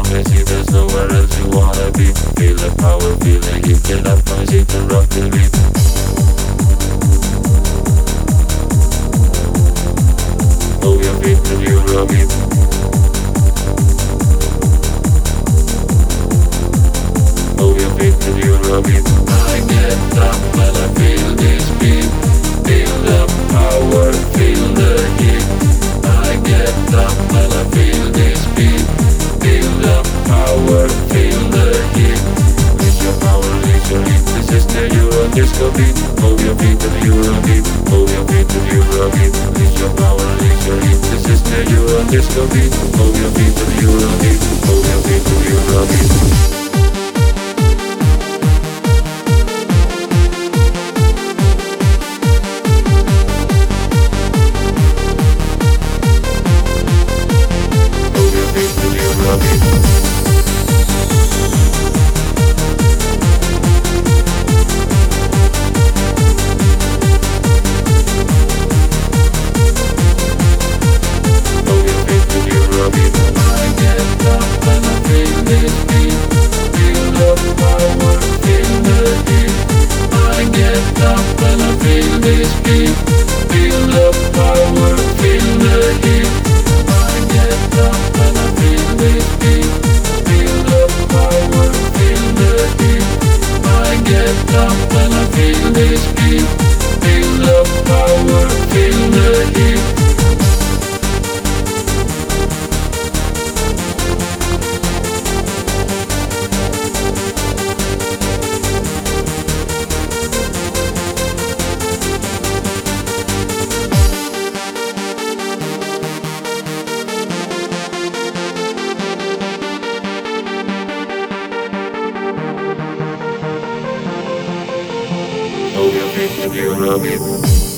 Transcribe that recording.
crazy, there's nowhere else you wanna be. Feel the power, feel the heat, get up noisy to rock the beat. Move your feet to the Eurobeat. Move your feet to the Eurobeat. I get up when I feel this beat. Feel the power, feel the heat. I get up when I feel this beat. Feel the power, feel the heat. Release your power, release your heat. This is the Euro disco beat. Move your feet to the Eurobeat. Move your feet to the Eurobeat. Release your power, release your heat. This is the Euro disco beat. Move your feet to the Eurobeat. Move your feet to the Eurobeat. Move your feet to the Eurobeat.